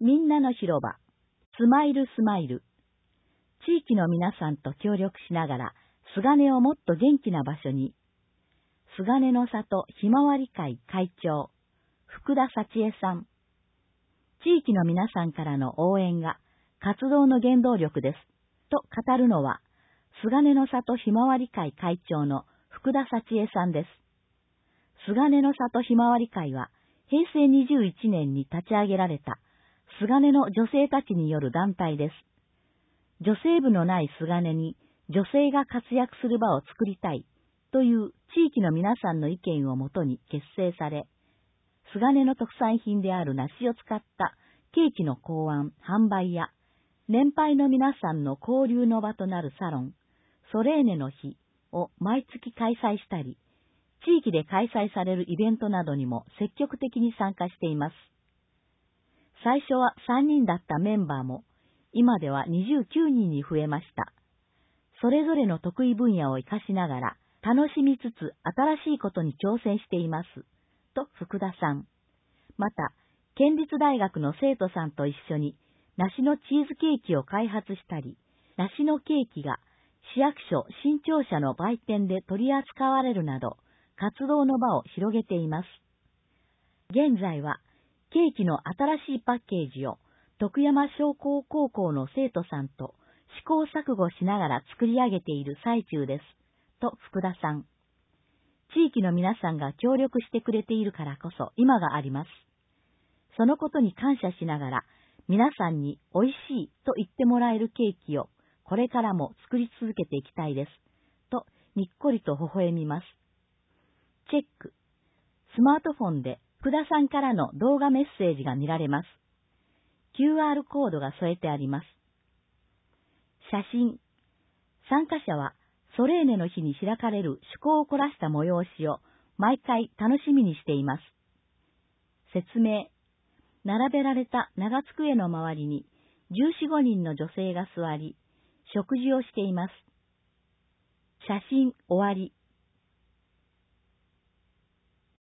みんなの広場、スマイルスマイル。地域の皆さんと協力しながら、菅根をもっと元気な場所に。菅根の里ひまわり会会長、福田幸恵さん。地域の皆さんからの応援が活動の原動力です。と語るのは、菅根の里ひまわり会会長の福田幸恵さんです。菅根の里ひまわり会は、平成21年に立ち上げられた、菅根の女性たちによる団体です。女性部のない菅根に女性が活躍する場を作りたいという地域の皆さんの意見をもとに結成され、菅根の特産品である梨を使ったケーキの考案、販売や、年配の皆さんの交流の場となるサロン、ソレーネの日を毎月開催したり、地域で開催されるイベントなどにも積極的に参加しています。最初は3人だったメンバーも、今では29人に増えました。それぞれの得意分野を活かしながら、楽しみつつ新しいことに挑戦しています。と福田さん。また、県立大学の生徒さんと一緒に、梨のチーズケーキを開発したり、梨のケーキが市役所新庁舎の売店で取り扱われるなど、活動の場を広げています。現在は、ケーキの新しいパッケージを徳山商工高校の生徒さんと試行錯誤しながら作り上げている最中です。と福田さん。地域の皆さんが協力してくれているからこそ今があります。そのことに感謝しながら皆さんに美味しいと言ってもらえるケーキをこれからも作り続けていきたいです。とにっこりと微笑みます。チェック。スマートフォンで福田さんからの動画メッセージが見られます。QR コードが添えてあります。写真。参加者はソレーネの日に開かれる趣向を凝らした催しを毎回楽しみにしています。説明。並べられた長机の周りに14、15人の女性が座り、食事をしています。写真終わり。